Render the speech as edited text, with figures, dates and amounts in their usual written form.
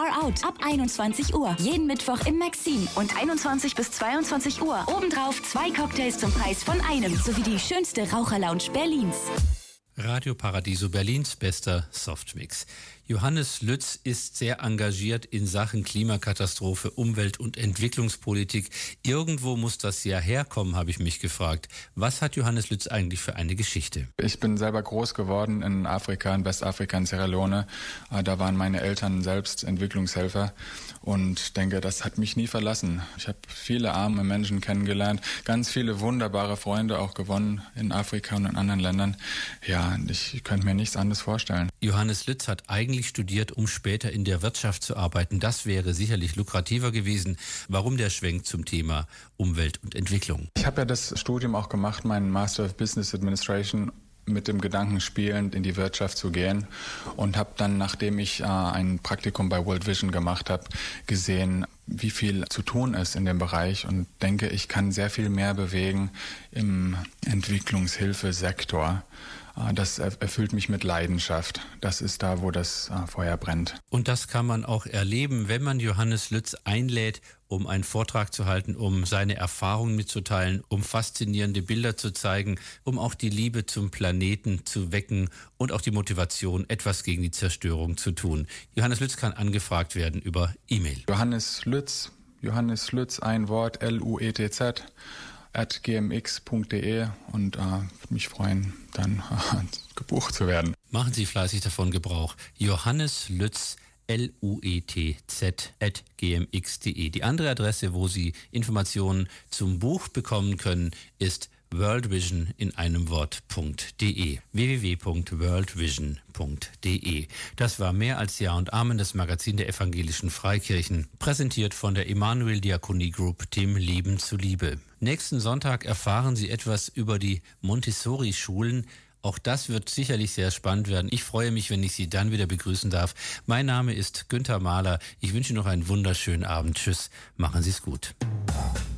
Far Out ab 21 Uhr. Jeden Mittwoch im Maxim und 21 bis 22 Uhr. Obendrauf 2 Cocktails zum Preis von einem sowie die schönste Raucherlounge Berlins. Radio Paradiso, Berlins bester Softmix. Johannes Lütz ist sehr engagiert in Sachen Klimakatastrophe, Umwelt- und Entwicklungspolitik. Irgendwo muss das ja herkommen, habe ich mich gefragt. Was hat Johannes Lütz eigentlich für eine Geschichte? Ich bin selber groß geworden in Afrika, in Westafrika, in Sierra Leone. Da waren meine Eltern selbst Entwicklungshelfer und denke, das hat mich nie verlassen. Ich habe viele arme Menschen kennengelernt, ganz viele wunderbare Freunde auch gewonnen in Afrika und in anderen Ländern. Ja, ich könnte mir nichts anderes vorstellen. Johannes Lütz hat eigentlich studiert, um später in der Wirtschaft zu arbeiten. Das wäre sicherlich lukrativer gewesen. Warum der Schwenk zum Thema Umwelt und Entwicklung? Ich habe ja das Studium auch gemacht, meinen Master of Business Administration, mit dem Gedanken spielend in die Wirtschaft zu gehen und habe dann, nachdem ich ein Praktikum bei World Vision gemacht habe, gesehen, wie viel zu tun ist in dem Bereich und denke, ich kann sehr viel mehr bewegen im Entwicklungshilfesektor. Das erfüllt mich mit Leidenschaft. Das ist da, wo das Feuer brennt. Und das kann man auch erleben, wenn man Johannes Lütz einlädt, um einen Vortrag zu halten, um seine Erfahrungen mitzuteilen, um faszinierende Bilder zu zeigen, um auch die Liebe zum Planeten zu wecken und auch die Motivation, etwas gegen die Zerstörung zu tun. Johannes Lütz kann angefragt werden über E-Mail. Johannes Lütz, ein Wort, L-U-E-T-Z, @gmx.de und mich freuen, dann gebucht zu werden. Machen Sie fleißig davon Gebrauch. Johannes Lütz, LUETZ @gmx.de. Die andere Adresse, wo Sie Informationen zum Buch bekommen können, ist worldvision in einem Wort.de. www.worldvision.de. Das war Mehr als Ja und Amen, das Magazin der evangelischen Freikirchen, präsentiert von der Emanuel Diakonie Group, dem Leben zuliebe. Nächsten Sonntag erfahren Sie etwas über die Montessori-Schulen. Auch das wird sicherlich sehr spannend werden. Ich freue mich, wenn ich Sie dann wieder begrüßen darf. Mein Name ist Günther Mahler. Ich wünsche noch einen wunderschönen Abend. Tschüss. Machen Sie es gut.